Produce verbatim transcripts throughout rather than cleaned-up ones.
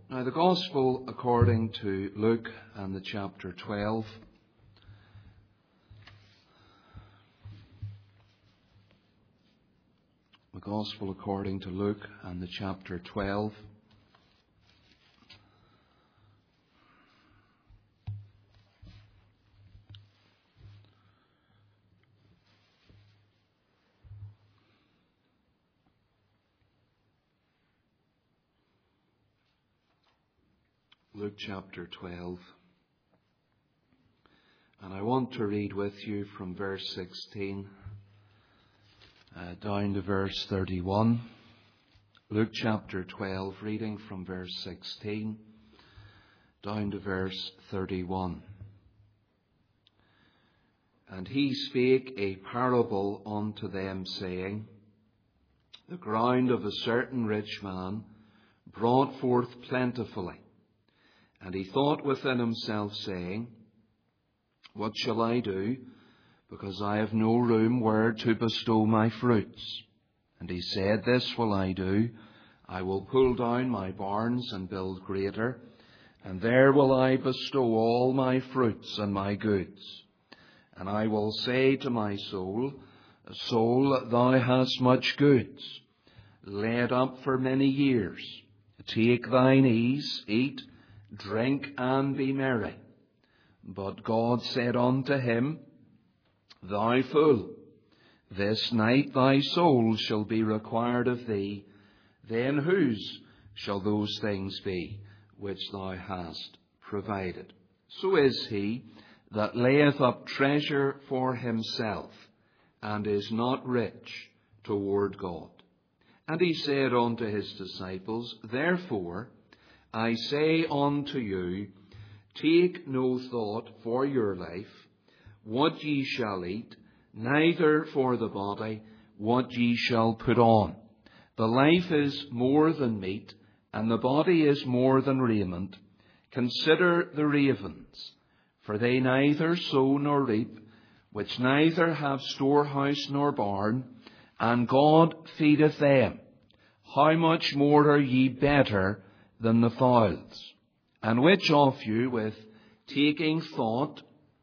Now, the Gospel according to Luke and the chapter twelve. The Gospel according to Luke and the chapter twelve. Luke chapter twelve. And I want to read with you from verse sixteen uh, down to verse thirty-one. Luke chapter twelve, reading from verse sixteen down to verse thirty-one. And he spake a parable unto them, saying, The ground of a certain rich man brought forth plentifully. And he thought within himself, saying, What shall I do, because I have no room where to bestow my fruits? And he said, This will I do, I will pull down my barns and build greater, and there will I bestow all my fruits and my goods. And I will say to my soul, Soul, thou hast much goods, laid up for many years. Take thine ease, eat, drink, and be merry. But God said unto him, Thou fool, this night thy soul shall be required of thee. Then whose shall those things be which thou hast provided? So is he that layeth up treasure for himself, and is not rich toward God. And he said unto his disciples, Therefore I say unto you, take no thought for your life, what ye shall eat, neither for the body, what ye shall put on. The life is more than meat, and the body is more than raiment. Consider the ravens, for they neither sow nor reap, which neither have storehouse nor barn, and God feedeth them. How much more are ye better than the fowls? And which of you, with taking thought,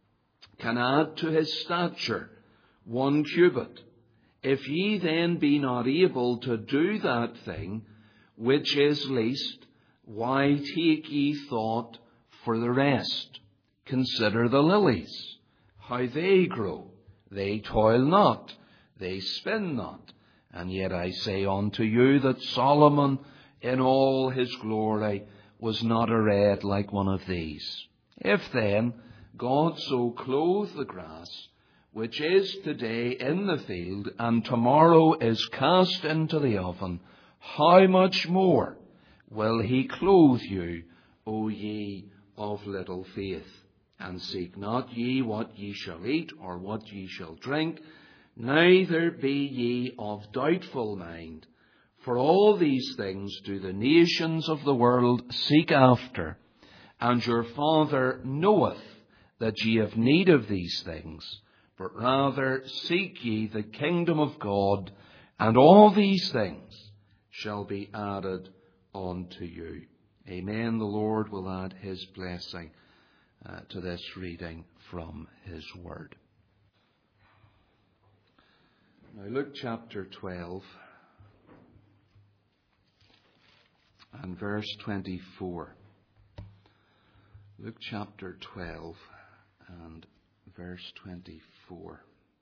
can add to his stature one cubit? If ye then be not able to do that thing which is least, why take ye thought for the rest? Consider the lilies, how they grow. They toil not, they spin not. And yet I say unto you that Solomon in all his glory was not arrayed like one of these. If then God so clothe the grass, which is today in the field, and tomorrow is cast into the oven, how much more will he clothe you, O ye of little faith? And seek not ye what ye shall eat, or what ye shall drink, neither be ye of doubtful mind. For all these things do the nations of the world seek after, and your Father knoweth that ye have need of these things. But rather seek ye the kingdom of God, and all these things shall be added unto you. Amen. The Lord will add his blessing uh, to this reading from his word. Now, Luke chapter twelve and verse twenty-four. Luke chapter twelve and verse twenty-four.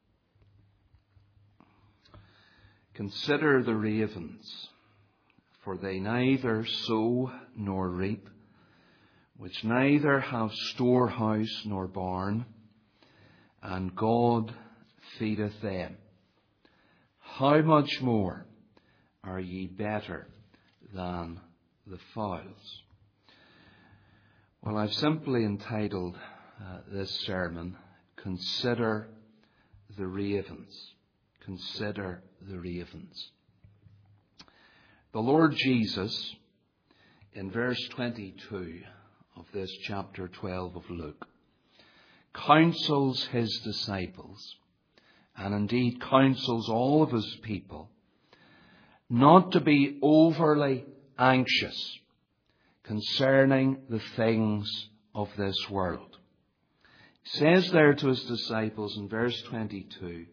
Consider the ravens, for they neither sow nor reap, which neither have storehouse nor barn, and God feedeth them. How much more are ye better than the fowls? Well, I've simply entitled uh, this sermon, Consider the Ravens. Consider the ravens. The Lord Jesus, in verse twenty-two of this chapter twelve of Luke, counsels his disciples, and indeed counsels all of his people, not to be overly anxious concerning the things of this world. He says there to his disciples in verse twenty-two,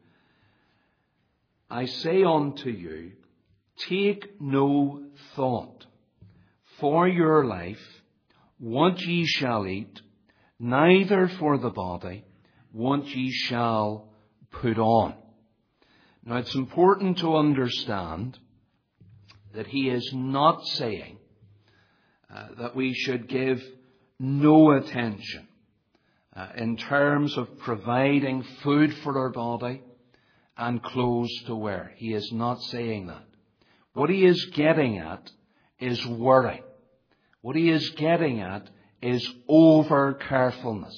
I say unto you, take no thought for your life, what ye shall eat, neither for the body, what ye shall put on. Now it's important to understand that he is not saying uh, that we should give no attention uh, in terms of providing food for our body and clothes to wear. He is not saying that. What he is getting at is worry. What he is getting at is over carefulness,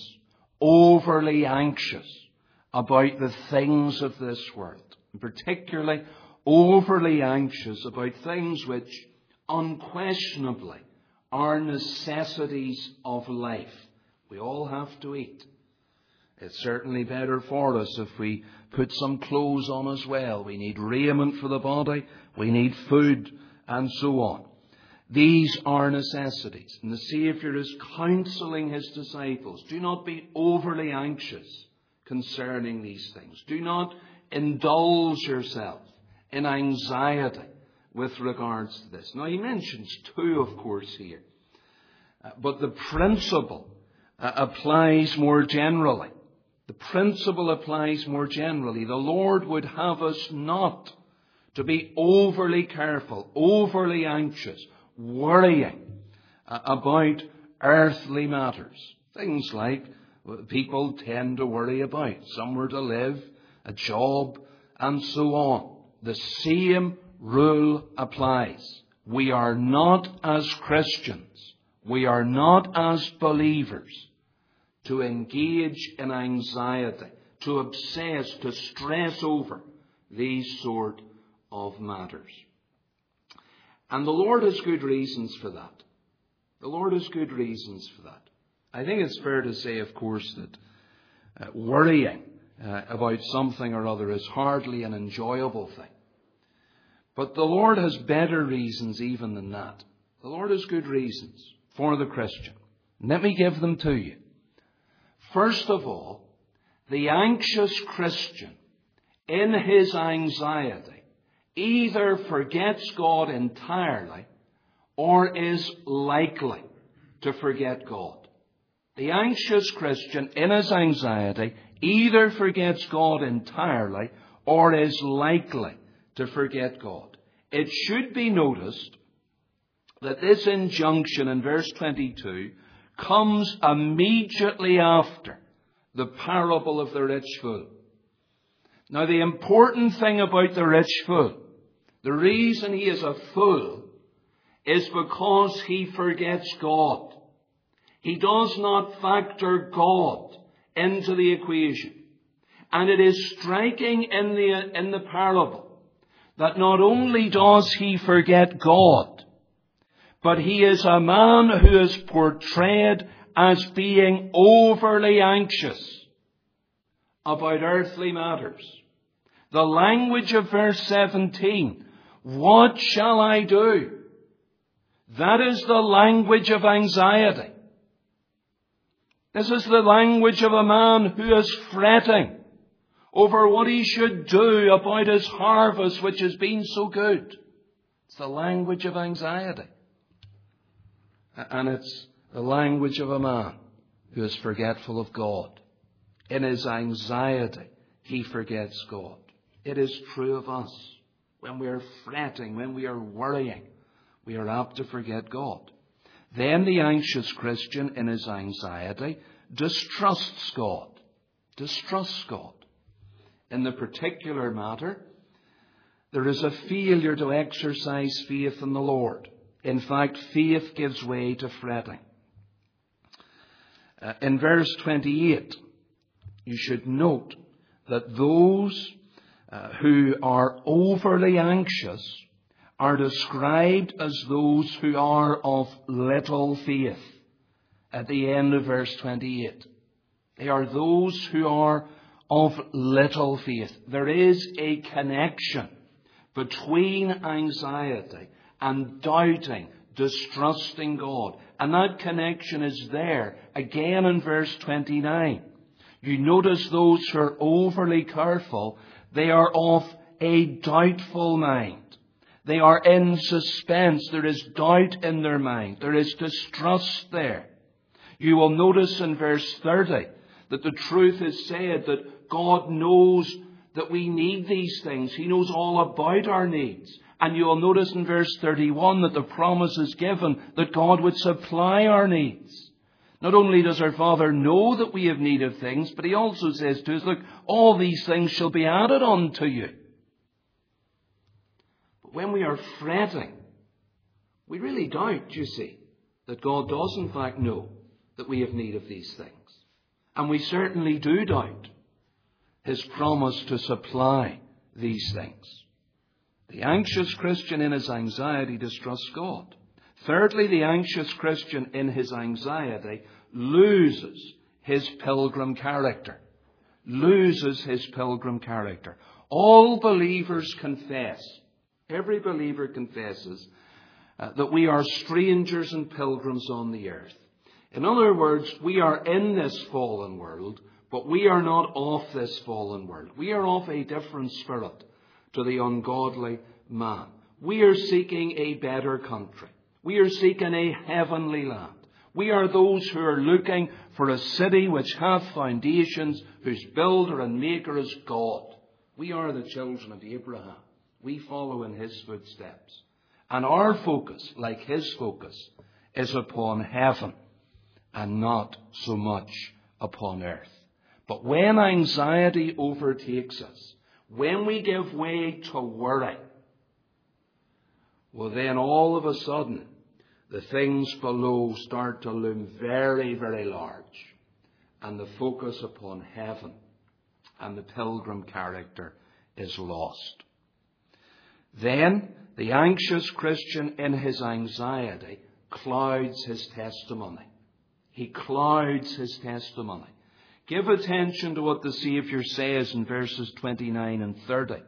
overly anxious about the things of this world, and particularly overly anxious about things which unquestionably are necessities of life. We all have to eat. It's certainly better for us if we put some clothes on as well. We need raiment for the body, we need food, and so on. These are necessities. And the Saviour is counselling his disciples, do not be overly anxious concerning these things. Do not indulge yourself in anxiety with regards to this. Now he mentions two, of course, here. Uh, but the principle uh, applies more generally. The principle applies more generally. The Lord would have us not to be overly careful, overly anxious, worrying uh, about earthly matters. Things like people tend to worry about somewhere to live, a job, and so on. The same rule applies. We are not as Christians, we are not as believers to engage in anxiety, to obsess, to stress over these sort of matters. And the Lord has good reasons for that. The Lord has good reasons for that. I think it's fair to say, of course, that uh, worrying uh, about something or other is hardly an enjoyable thing. But the Lord has better reasons even than that. The Lord has good reasons for the Christian. Let me give them to you. First of all, the anxious Christian, in his anxiety, either forgets God entirely or is likely to forget God. The anxious Christian, in his anxiety, either forgets God entirely or is likely to forget God. It should be noticed that this injunction in verse twenty-two comes immediately after the parable of the rich fool. Now, the important thing about the rich fool, the reason he is a fool, is because he forgets God. He does not factor God into the equation. And it is striking in the, in the parable that not only does he forget God, but he is a man who is portrayed as being overly anxious about earthly matters. The language of verse seventeen, what shall I do? That is the language of anxiety. This is the language of a man who is fretting over what he should do about his harvest, which has been so good. It's the language of anxiety. And it's the language of a man who is forgetful of God. In his anxiety, he forgets God. It is true of us. When we are fretting, when we are worrying, we are apt to forget God. Then the anxious Christian, in his anxiety, distrusts God. Distrusts God. In the particular matter, there is a failure to exercise faith in the Lord. In fact, faith gives way to fretting. Uh, in verse twenty-eight, you should note that those uh, who are overly anxious are described as those who are of little faith at the end of verse twenty-eight. They are those who are of little faith. There is a connection between anxiety and doubting, distrusting God. And that connection is there again in verse twenty-nine. You notice those who are overly careful, they are of a doubtful mind. They are in suspense. There is doubt in their mind. There is distrust there. You will notice in verse thirty that the truth is said that God knows that we need these things. He knows all about our needs. And you will notice in verse thirty-one that the promise is given that God would supply our needs. Not only does our Father know that we have need of things, but He also says to us, look, all these things shall be added unto you. But when we are fretting, we really doubt, you see, that God does in fact know that we have need of these things. And we certainly do doubt His promise to supply these things. The anxious Christian in his anxiety distrusts God. Thirdly, the anxious Christian in his anxiety loses his pilgrim character. Loses his pilgrim character. All believers confess, every believer confesses, uh, that we are strangers and pilgrims on the earth. In other words, we are in this fallen world, but we are not of this fallen world. We are of a different spirit to the ungodly man. We are seeking a better country. We are seeking a heavenly land. We are those who are looking for a city which hath foundations, whose builder and maker is God. We are the children of Abraham. We follow in his footsteps. And our focus, like his focus, is upon heaven and not so much upon earth. But when anxiety overtakes us, when we give way to worry, well then all of a sudden the things below start to loom very, very large, and the focus upon heaven and the pilgrim character is lost. Then the anxious Christian in his anxiety clouds his testimony. He clouds his testimony. Give attention to what the Saviour says in verses twenty-nine and thirty.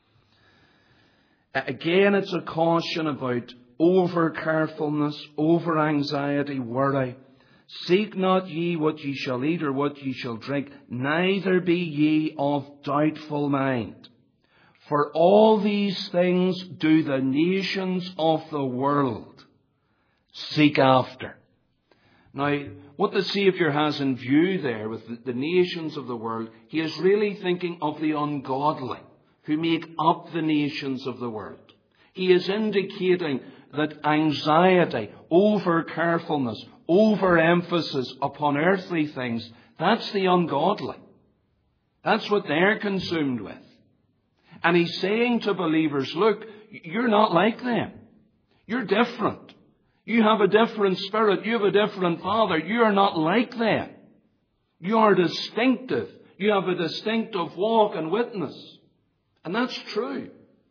Again, it's a caution about over-carefulness, over-anxiety, worry. Seek not ye what ye shall eat or what ye shall drink, neither be ye of doubtful mind. For all these things do the nations of the world seek after. Now, what the Saviour has in view there with the, the nations of the world, he is really thinking of the ungodly who make up the nations of the world. He is indicating that anxiety, over-carefulness, over-emphasis upon earthly things, that's the ungodly. That's what they're consumed with. And he's saying to believers, look, you're not like them. You're different. You have a different spirit. You have a different Father. You are not like them. You are distinctive. You have a distinctive walk and witness. And that's true.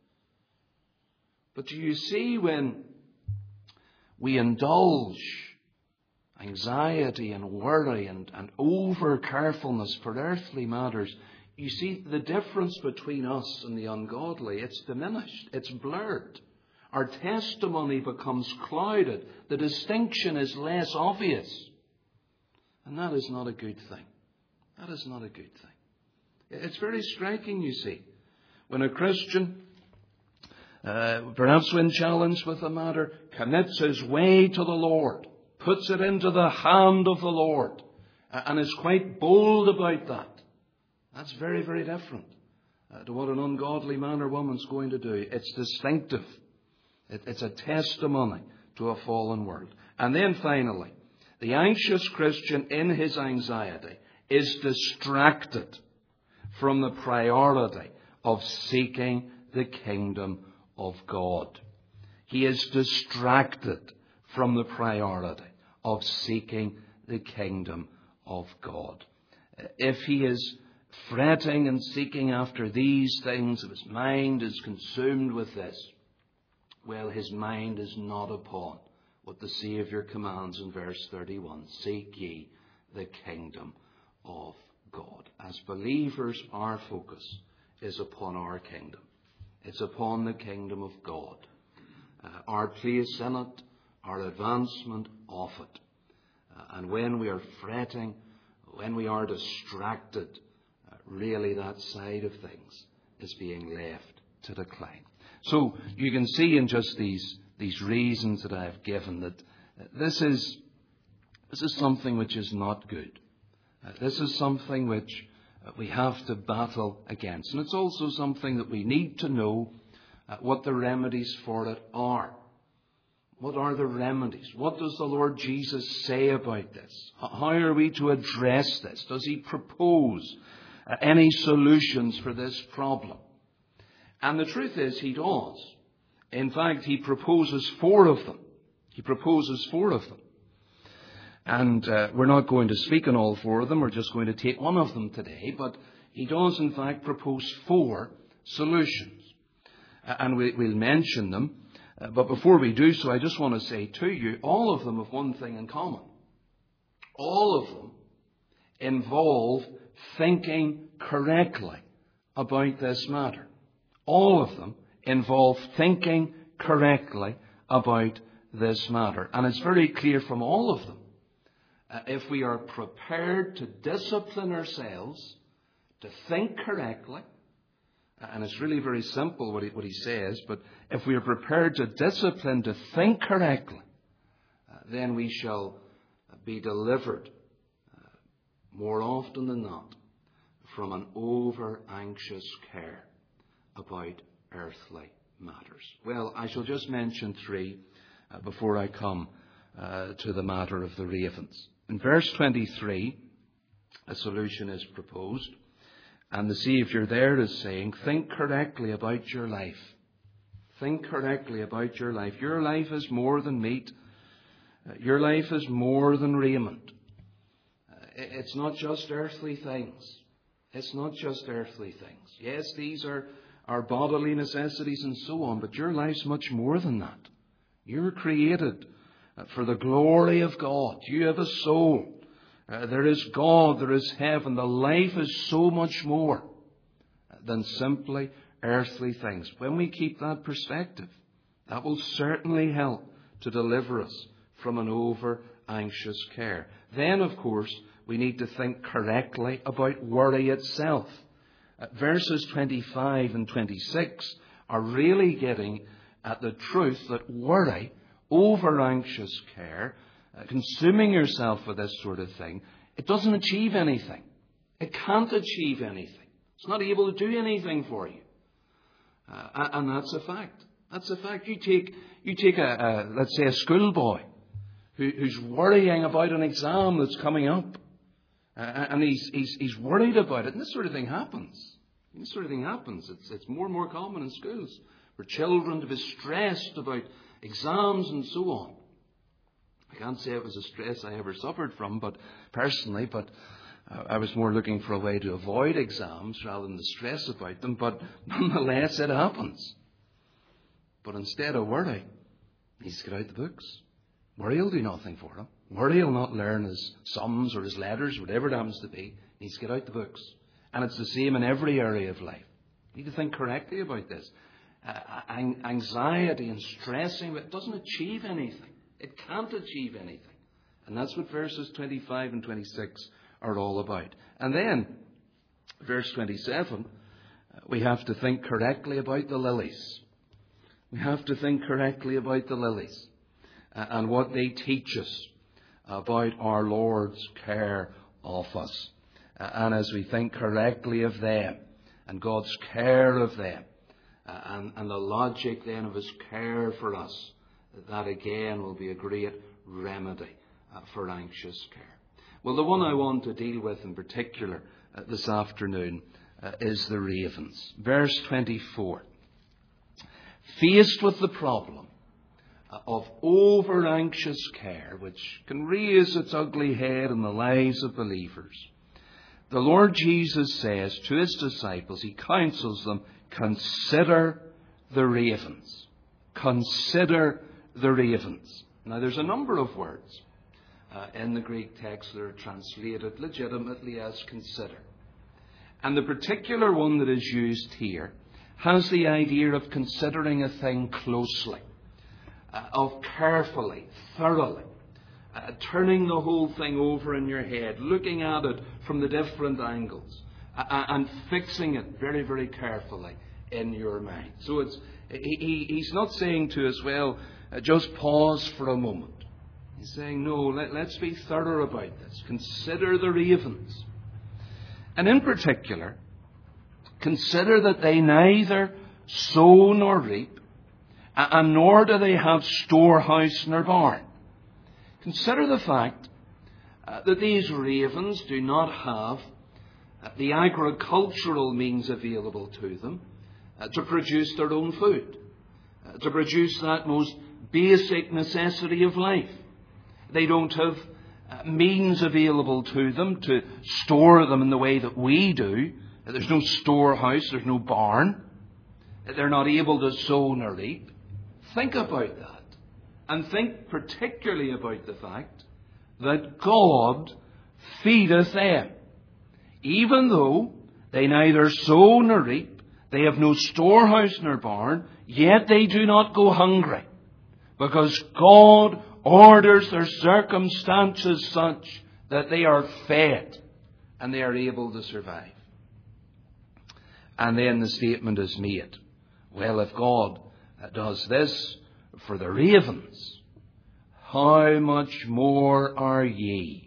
But do you see, when we indulge anxiety and worry and, and over-carefulness for earthly matters, you see the difference between us and the ungodly, it's diminished, it's blurred. Our testimony becomes clouded. The distinction is less obvious. And that is not a good thing. That is not a good thing. It's very striking, you see, when a Christian, uh, perhaps when challenged with a matter, commits his way to the Lord, puts it into the hand of the Lord, and is quite bold about that. That's very, very different uh, to what an ungodly man or woman's going to do. It's distinctive. It, it's a testimony to a fallen world. And then finally, the anxious Christian in his anxiety is distracted from the priority of seeking the kingdom of God. He is distracted from the priority of seeking the kingdom of God. If he is fretting and seeking after these things, if his mind is consumed with this, well, his mind is not upon what the Saviour commands in verse thirty-one. Seek ye the kingdom of God. As believers, our focus is upon our kingdom. It's upon the kingdom of God. Uh, our place in it, our advancement of it. Uh, and when we are fretting, when we are distracted, uh, really that side of things is being left to decline. So you can see in just these, these reasons that I have given that uh, this is, this is something which is not good. Uh, this is something which uh, we have to battle against. And it's also something that we need to know uh, what the remedies for it are. What are the remedies? What does the Lord Jesus say about this? How are we to address this? Does he propose uh, any solutions for this problem? And the truth is, he does. In fact, he proposes four of them. He proposes four of them. And uh, we're not going to speak on all four of them. We're just going to take one of them today. But he does, in fact, propose four solutions. Uh, and we, we'll mention them. Uh, but before we do so, I just want to say to you, all of them have one thing in common. All of them involve thinking correctly about this matter. All of them involve thinking correctly about this matter. And it's very clear from all of them, uh, if we are prepared to discipline ourselves, to think correctly, and it's really very simple what he, what he says, but if we are prepared to discipline, to think correctly, uh, then we shall be delivered uh, more often than not from an over-anxious care about earthly matters. Well, I shall just mention three uh, before I come uh, to the matter of the ravens. In verse twenty-three, a solution is proposed. And the Saviour there is saying, think correctly about your life. Think correctly about your life. Your life is more than meat. Uh, your life is more than raiment. Uh, it's not just earthly things. It's not just earthly things. Yes, these are our bodily necessities and so on, but your life's much more than that. You're created uh, for the glory of God. You have a soul. Uh, there is God, there is heaven. The life is so much more than simply earthly things. When we keep that perspective, that will certainly help to deliver us from an over-anxious care. Then, of course, we need to think correctly about worry itself. Uh, verses twenty-five and twenty-six are really getting at the truth that worry, over-anxious care, Uh, consuming yourself with this sort of thing, it doesn't achieve anything. It can't achieve anything. It's not able to do anything for you. Uh, and that's a fact. That's a fact. You take, you take a, a let's say, a schoolboy who, who's worrying about an exam that's coming up. Uh, and he's, he's, he's worried about it. And this sort of thing happens. This sort of thing happens. It's, it's more and more common in schools for children to be stressed about exams and so on. I can't say it was a stress I ever suffered from, but personally, but uh, I was more looking for a way to avoid exams rather than the stress about them. But nonetheless, it happens. But instead of worry, he needs to get out the books. Worry will do nothing for him. Worry will not learn his sums or his letters, whatever it happens to be. He needs to get out the books. And it's the same in every area of life. You need to think correctly about this. Uh, anxiety and stressing, it doesn't achieve anything. It can't achieve anything. And that's what verses twenty-five and twenty-six are all about. And then, verse twenty-seven, we have to think correctly about the lilies. We have to think correctly about the lilies uh, and what they teach us about our Lord's care of us. Uh, and as we think correctly of them and God's care of them uh, and, and the logic then of his care for us, that again will be a great remedy uh, for anxious care. Well, the one I want to deal with in particular uh, this afternoon uh, is the ravens. Verse twenty-four. Faced with the problem uh, of over-anxious care, which can raise its ugly head in the lives of believers, the Lord Jesus says to his disciples, he counsels them, consider the ravens. Consider the ravens. Now, there's a number of words uh, in the Greek text that are translated legitimately as consider. And the particular one that is used here has the idea of considering a thing closely. uh, of carefully, thoroughly, uh, turning the whole thing over in your head, looking at it from the different angles, uh, and fixing it very, very carefully in your mind. So it's he, he, he's not saying to us, well, uh, just pause for a moment. He's saying, no, let, let's be thorough about this. Consider the ravens. And in particular, consider that they neither sow nor reap, and nor do they have storehouse nor barn. Consider the fact uh, that these ravens do not have uh, the agricultural means available to them uh, to produce their own food, uh, to produce that most basic necessity of life. They don't have uh, means available to them to store them in the way that we do. There's no storehouse, there's no barn. They're not able to sow nor reap. Think about that. And think particularly about the fact that God feedeth them. Even though they neither sow nor reap, they have no storehouse nor barn, yet they do not go hungry. Because God orders their circumstances such that they are fed and they are able to survive. And then the statement is made, well, if God does this for the ravens, how much more are ye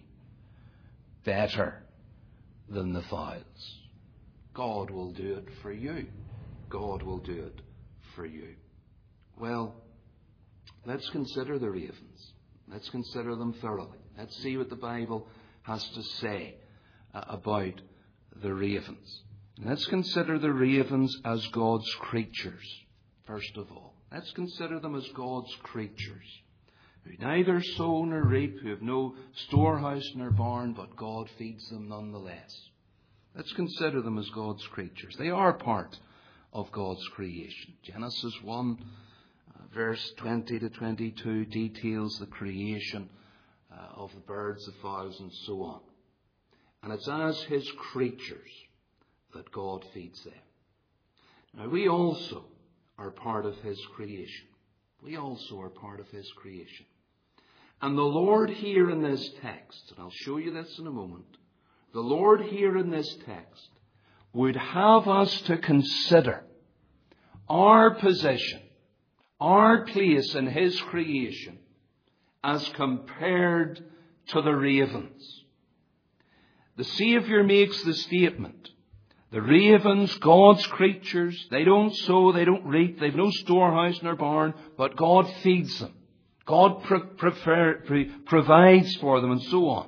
better than the fowls? God will do it for you. God will do it for you. Well, let's consider the ravens. Let's consider them thoroughly. Let's see what the Bible has to say uh, about the ravens. Let's consider the ravens as God's creatures, first of all. Let's consider them as God's creatures, who neither sow nor reap, who have no storehouse nor barn, but God feeds them nonetheless. Let's consider them as God's creatures. They are part of God's creation. Genesis one, uh, verse twenty to twenty-two, details the creation uh, of the birds, the fowls, and so on. And it's as His creatures that God feeds them. Now, we also are part of His creation. We also are part of His creation. And the Lord here in this text, and I'll show you this in a moment, the Lord here in this text would have us to consider our position, our place in His creation as compared to the ravens. The Saviour makes the statement, the ravens, God's creatures, they don't sow, they don't reap, they've no storehouse nor barn, but God feeds them. God pro- prefer, pre- provides for them, and so on.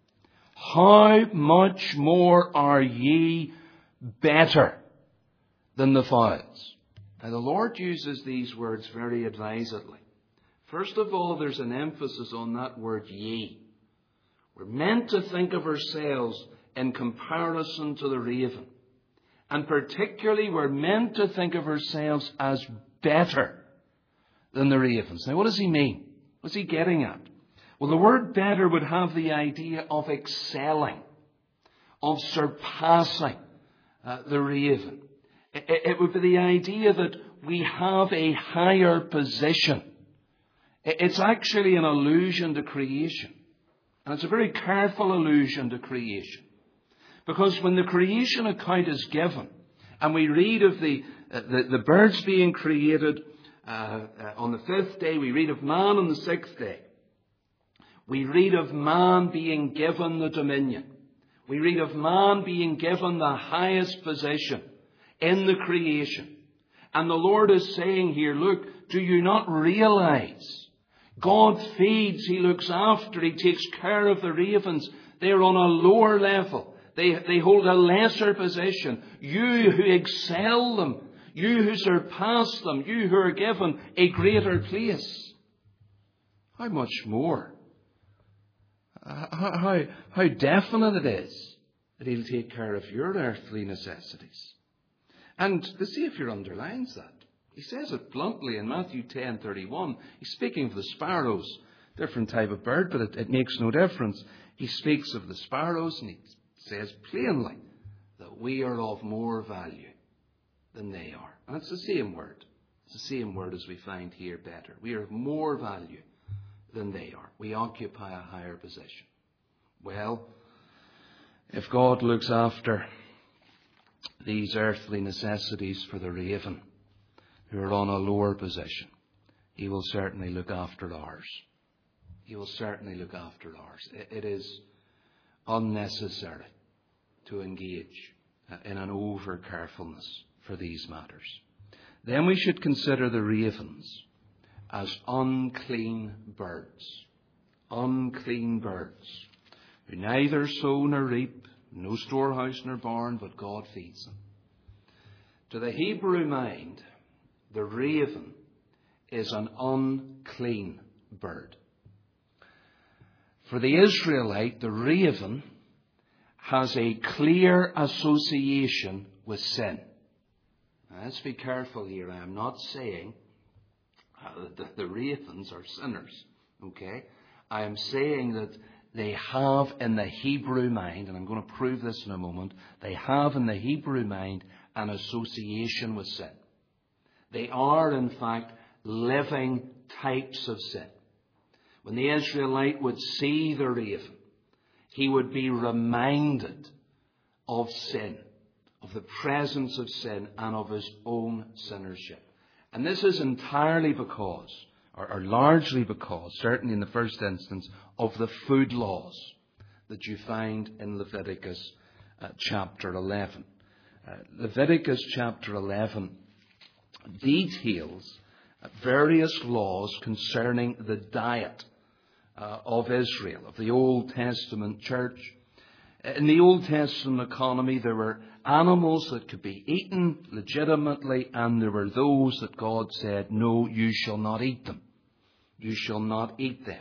How much more are ye better than the fowls? Now, the Lord uses these words very advisedly. First of all, there's an emphasis on that word ye. We're meant to think of ourselves in comparison to the raven. And particularly, we're meant to think of ourselves as better than the ravens. Now, what does he mean? What's he getting at? Well, the word better would have the idea of excelling, of surpassing uh, the raven. It, it would be the idea that we have a higher position. It's actually an allusion to creation. And it's a very careful allusion to creation. Because when the creation account is given, and we read of the, uh, the, the birds being created uh, uh, on the fifth day, we read of man on the sixth day. We read of man being given the dominion. We read of man being given the highest position in the creation. And the Lord is saying here, look, do you not realize God feeds, He looks after, He takes care of the ravens. They're on a lower level. They, they hold a lesser position. You who excel them, you who surpass them, you who are given a greater place. How much more? How, how, how definite it is that He'll take care of your earthly necessities. And the Saviour underlines that. He says it bluntly in Matthew ten thirty-one. He's speaking of the sparrows, different type of bird, but it, it makes no difference. He speaks of the sparrows, and he says plainly that we are of more value than they are. And it's the same word, It's the same word as we find here, better. We are of more value than they are. We occupy a higher position. Well, if God looks after these earthly necessities for the raven, who are on a lower position, He will certainly look after ours. He will certainly look after ours. It is unnecessary to engage in an over-carefulness for these matters. Then we should consider the ravens as unclean birds. Unclean birds, who neither sow nor reap, no storehouse nor barn, but God feeds them. To the Hebrew mind, the raven is an unclean bird. For the Israelite, the raven has a clear association with sin. Now, let's be careful here. I am not saying uh, that the ravens are sinners. Okay? I am saying that they have in the Hebrew mind, and I'm going to prove this in a moment, they have in the Hebrew mind an association with sin. They are, in fact, living types of sin. When the Israelite would see the raven, he would be reminded of sin, of the presence of sin, and of his own sinnership. And this is entirely because, or, or largely because, certainly in the first instance, of the food laws that you find in Leviticus uh, chapter eleven. Uh, Leviticus chapter eleven details various laws concerning the diet uh, of Israel, of the Old Testament church. In the Old Testament economy, there were animals that could be eaten legitimately, and there were those that God said, no, you shall not eat them. You shall not eat them.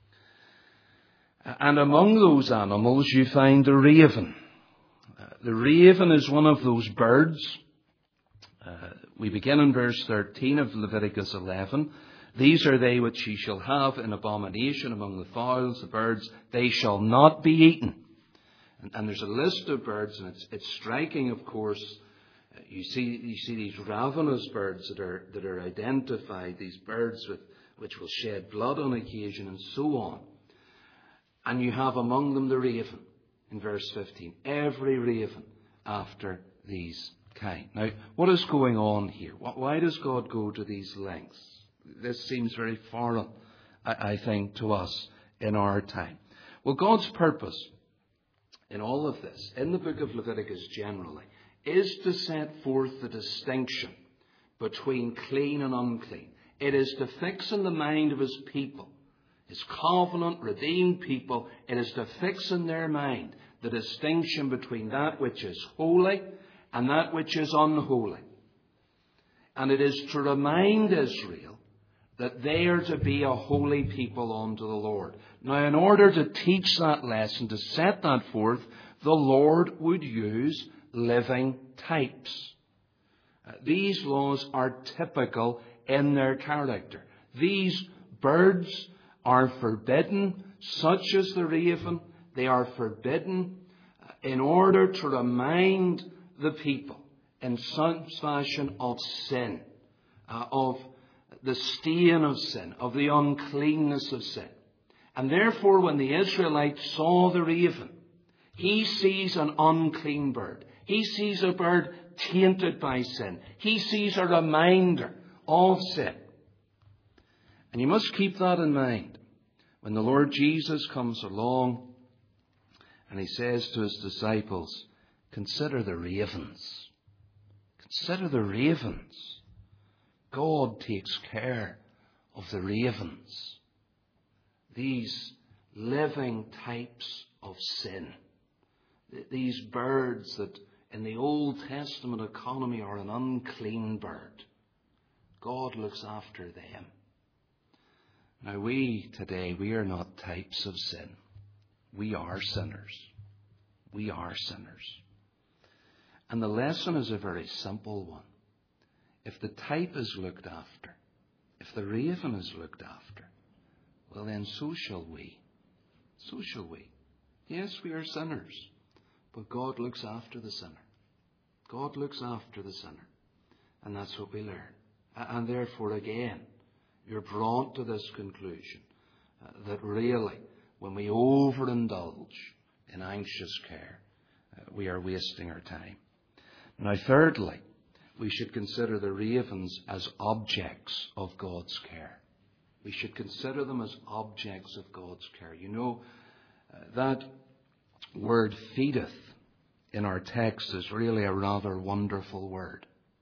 And among those animals, you find the raven. Uh, the raven is one of those birds. Uh, we begin in verse thirteen of Leviticus eleven. These are they which ye shall have in abomination among the fowls, the birds. They shall not be eaten. And, and there's a list of birds, and it's, it's striking, of course. Uh, you see, you see these ravenous birds that are that are identified. These birds with which will shed blood on occasion, and so on. And you have among them the raven in verse fifteen. Every raven after these kind. Now, what is going on here? Why does God go to these lengths? This seems very foreign, I think, to us in our time. Well, God's purpose in all of this, in the book of Leviticus generally, is to set forth the distinction between clean and unclean. It is to fix in the mind of his people, his covenant, redeemed people, it is to fix in their mind the distinction between that which is holy and that which is unholy. And it is to remind Israel that they are to be a holy people unto the Lord. Now, in order to teach that lesson, to set that forth, the Lord would use living types. Uh, these laws are typical in their character. These birds are forbidden, such as the raven. They are forbidden in order to remind the people in some fashion of sin, uh, of the stain of sin, of the uncleanness of sin. And therefore, when the Israelite saw the raven, he sees an unclean bird. He sees a bird tainted by sin. He sees a reminder of sin. And you must keep that in mind when the Lord Jesus comes along and he says to his disciples, consider the ravens. Consider the ravens. God takes care of the ravens. These living types of sin. These birds that in the Old Testament economy are an unclean bird. God looks after them. Now we today, we are not types of sin. We are sinners. We are sinners. And the lesson is a very simple one. If the type is looked after, if the raven is looked after, well then so shall we. So shall we. Yes, we are sinners, but God looks after the sinner. God looks after the sinner. And that's what we learn And therefore, again, you're brought to this conclusion uh, that really, when we overindulge in anxious care, uh, we are wasting our time. Now, thirdly, we should consider the ravens as objects of God's care. We should consider them as objects of God's care. You know, uh, that word feedeth in our text is really a rather wonderful word.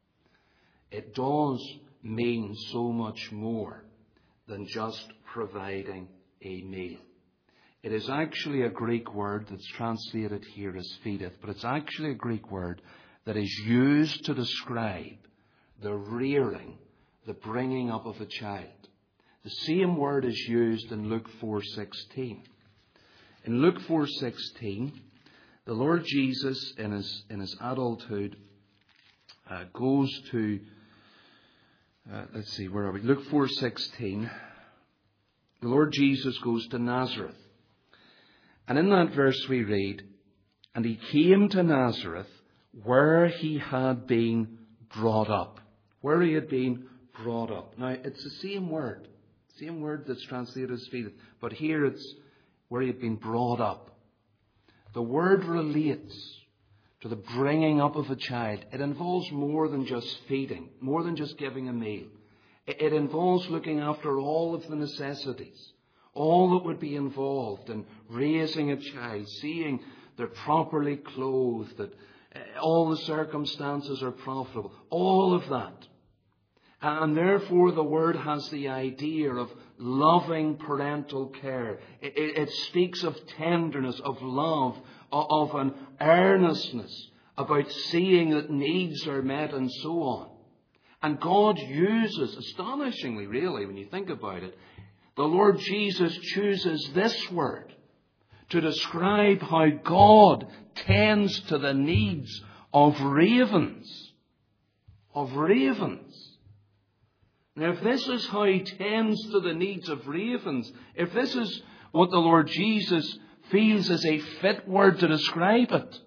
It does mean so much more than just providing a meal. It is actually a Greek word that's translated here as feedeth, but it's actually a Greek word that is used to describe the rearing, the bringing up of a child. The same word is used in Luke four sixteen. In Luke four sixteen, the Lord Jesus, in his, in his adulthood, uh, goes to, uh, let's see, where are we? Luke four sixteen. The Lord Jesus goes to Nazareth. And in that verse we read, and he came to Nazareth where he had been brought up. Where he had been brought up. Now, it's the same word. Same word that's translated as feedeth. But here it's where he had been brought up. The word relates to the bringing up of a child. It involves more than just feeding, more than just giving a meal. It involves looking after all of the necessities, all that would be involved in raising a child, seeing they're properly clothed, that all the circumstances are profitable, all of that. And therefore the word has the idea of loving parental care. It, it speaks of tenderness, of love, of an earnestness about seeing that needs are met and so on. And God uses, astonishingly really, when you think about it, the Lord Jesus chooses this word to describe how God tends to the needs of ravens. Of ravens. Now, if this is how he tends to the needs of ravens, if this is what the Lord Jesus feels is a fit word to describe it,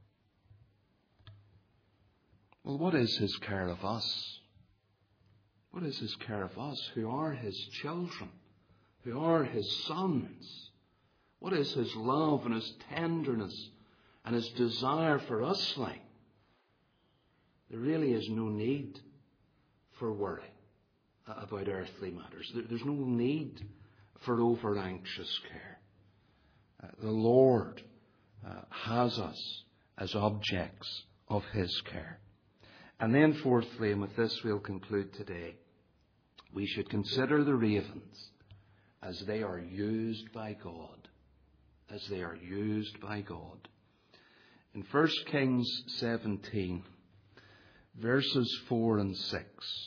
well, what is his care of us? What is his care of us who are his children, who are his sons? What is his love and his tenderness and his desire for us like? There really is no need for worry about earthly matters. There's no need for over-anxious care. Uh, the Lord uh, has us as objects of his care. And then fourthly, and with this we'll conclude today, we should consider the ravens as they are used by God. As they are used by God. In First Kings seventeen, verses four and six,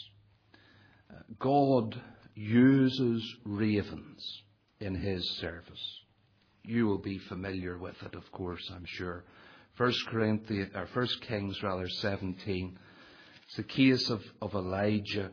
God uses ravens in his service. You will be familiar with it, of course, I'm sure. First Corinthians, or First Kings, rather, seventeen. It's the case of, of Elijah.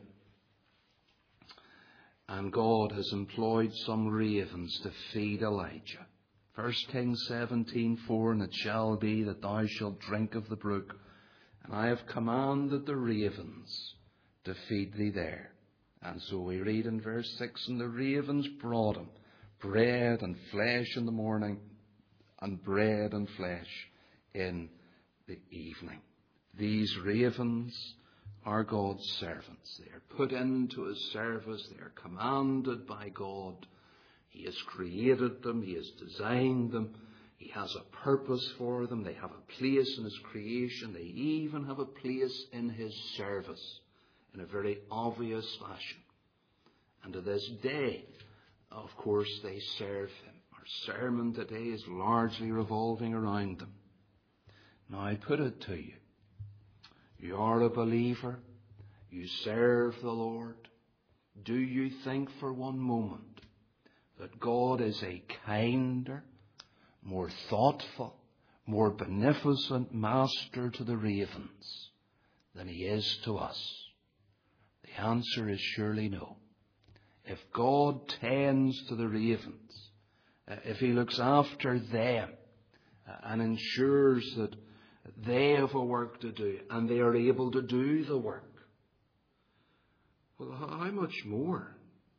And God has employed some ravens to feed Elijah. First Kings seventeen four, and it shall be that thou shalt drink of the brook, and I have commanded the ravens to feed thee there. And so we read in verse six, and the ravens brought him bread and flesh in the morning, and bread and flesh in the evening. These ravens are God's servants. They are put into his service. They are commanded by God. He has created them. He has designed them. He has a purpose for them. They have a place in his creation. They even have a place in his service in a very obvious fashion. And to this day, of course, they serve him. Our sermon today is largely revolving around them. Now, I put it to you. You are a believer. You serve the Lord. Do you think for one moment that God is a kinder, more thoughtful, more beneficent master to the ravens than he is to us? The answer is surely no. If God tends to the ravens, if he looks after them and ensures that they have a work to do and they are able to do the work, well, how much more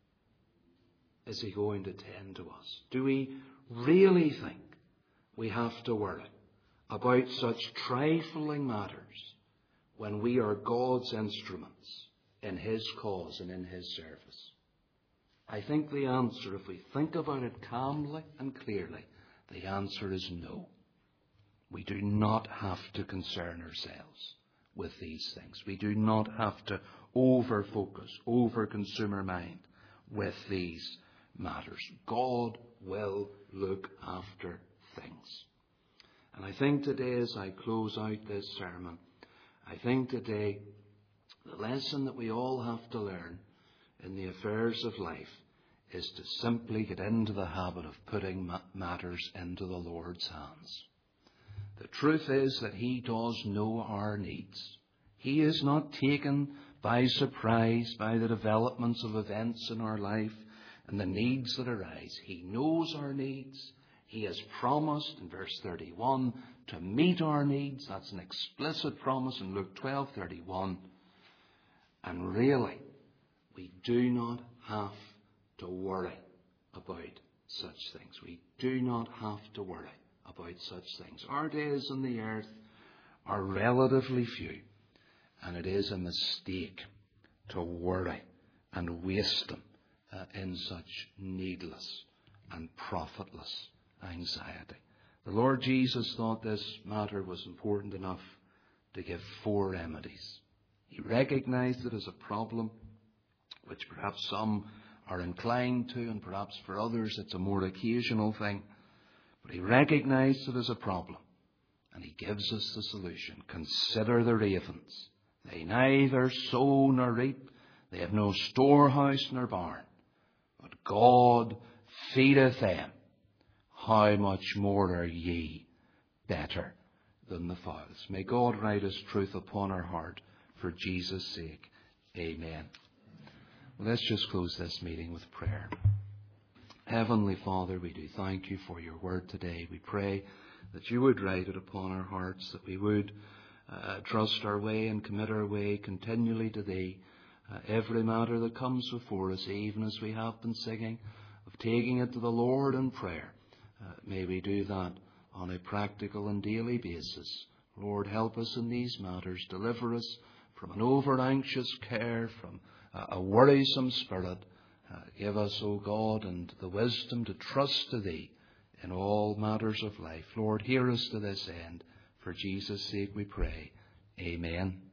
is he going to tend to us? Do we really think we have to worry about such trifling matters when we are God's instruments in his cause and in his service? I think the answer, if we think about it calmly and clearly, the answer is no. We do not have to concern ourselves with these things. We do not have to over-focus, over-consume our mind with these matters. God will look after things. And I think today, as I close out this sermon, I think today the lesson that we all have to learn in the affairs of life is to simply get into the habit of putting matters into the Lord's hands. The truth is that he does know our needs. He is not taken by surprise by the developments of events in our life and the needs that arise. He knows our needs. He has promised in verse thirty-one to meet our needs. That's an explicit promise in Luke twelve thirty-one. And really, we do not have to worry about such things. We do not have to worry about such things. Our days on the earth are relatively few, and it is a mistake to worry and waste them uh, in such needless and profitless anxiety. The Lord Jesus thought this matter was important enough to give four remedies. He recognized it as a problem which perhaps some are inclined to, and perhaps for others it's a more occasional thing. But he recognized it as a problem, and he gives us the solution. Consider the ravens. They neither sow nor reap. They have no storehouse nor barn. But God feedeth them. How much more are ye better than the fowls? May God write his truth upon our heart for Jesus' sake. Amen. Well, let's just close this meeting with prayer. Heavenly Father, we do thank you for your word today. We pray that you would write it upon our hearts, that we would uh, trust our way and commit our way continually to thee. Uh, every matter that comes before us, even as we have been singing, of taking it to the Lord in prayer. Uh, may we do that on a practical and daily basis. Lord, help us in these matters. Deliver us from an over-anxious care, from uh, a worrisome spirit. Uh, give us, O God, and the wisdom to trust to thee in all matters of life. Lord, hear us to this end. For Jesus' sake we pray. Amen.